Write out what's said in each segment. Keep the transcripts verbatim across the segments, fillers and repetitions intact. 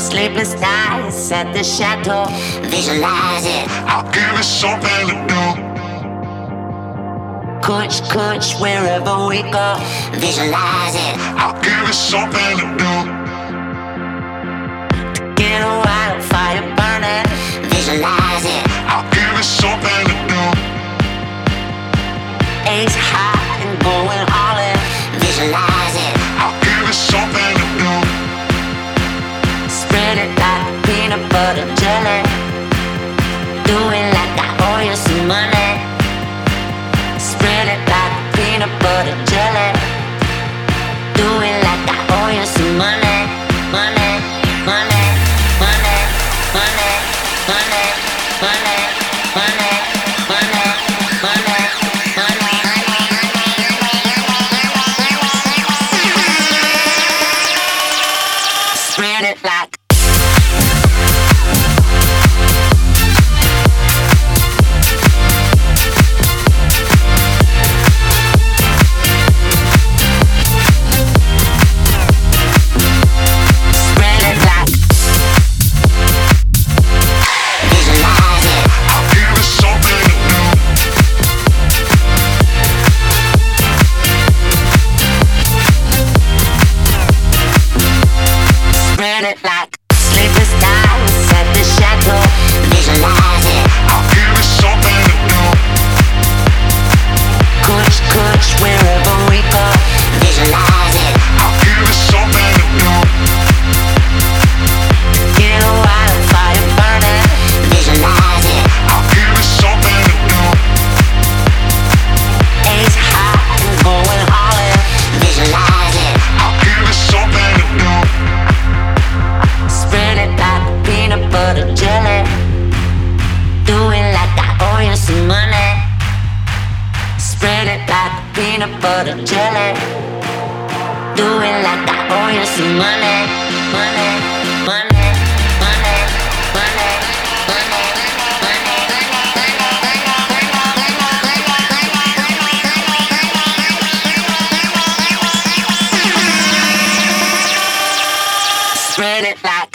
Sleepless nights at the chateau. Visualize it. I'll give it something to do. Coach, coach, wherever we go. Visualize it. I'll give it something to do. Get a wildfire burning. Visualize it. I'll give it something to do. Ace high and going all in. Visualize it. I'll give it something to do. Spread it like peanut butter jelly. Do it like I owe you some money. Spread it like peanut butter jelly. Do it like I owe you some money. Money, money, money, money, money, money, money, money, money, money. Spread it like Spread it like sleepless nights at the chateau. Visualize it. I'll give it something to do. Coach, coach, wherever we go. Visualize it. I'll give it something to do. Get a wildfire burning. Visualize it. I'll give it something to do. Ace high and going all in. Visualize it. I'll give it something to do. Spread it like peanut butter jelly. Do it like I owe you some money. Spread it like peanut butter jelly. Do it like I owe you some money. Money, money, money, money, money, money. Spread it like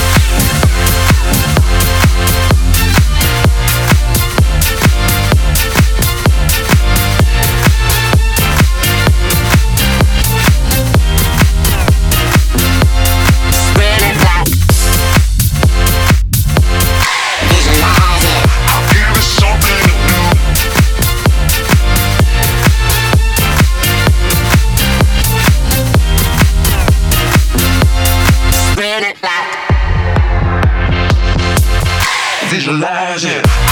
Spread it like Visualize it. I'll give it something to do. Spread it like Visualize it.